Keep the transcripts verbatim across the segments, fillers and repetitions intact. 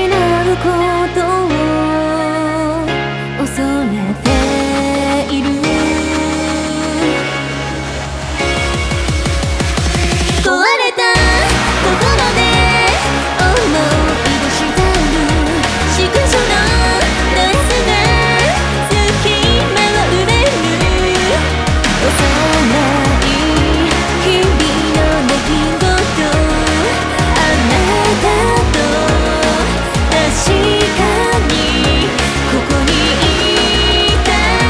失うことを恐れている。壊れた心で思い出したる宿所のドレスが隙間を埋める。幼い日々の出来事、あなたと確かにここにいた。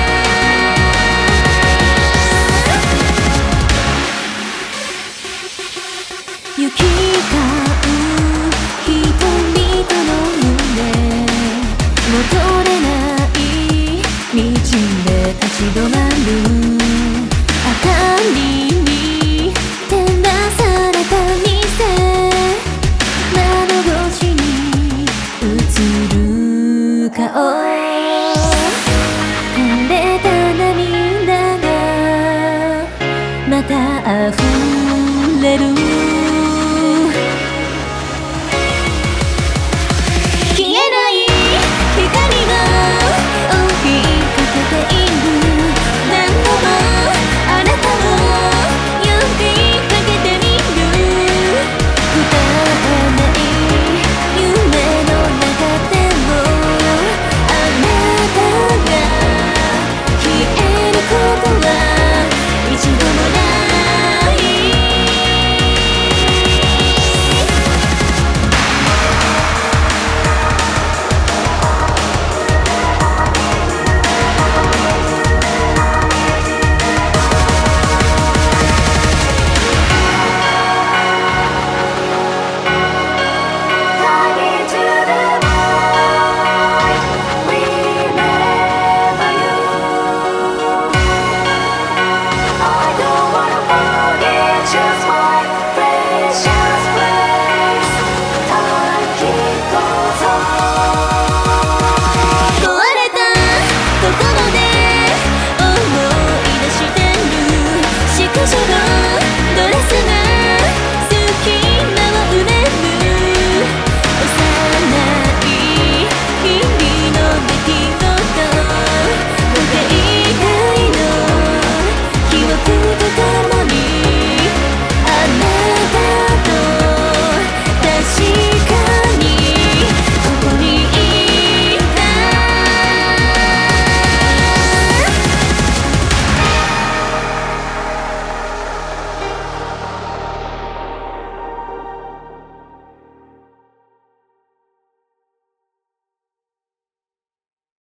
行き交う人々の胸、戻れない道で立ち止まる。明かりに照らされた店、窓越しに映る顔、垂れた涙がまた溢れる。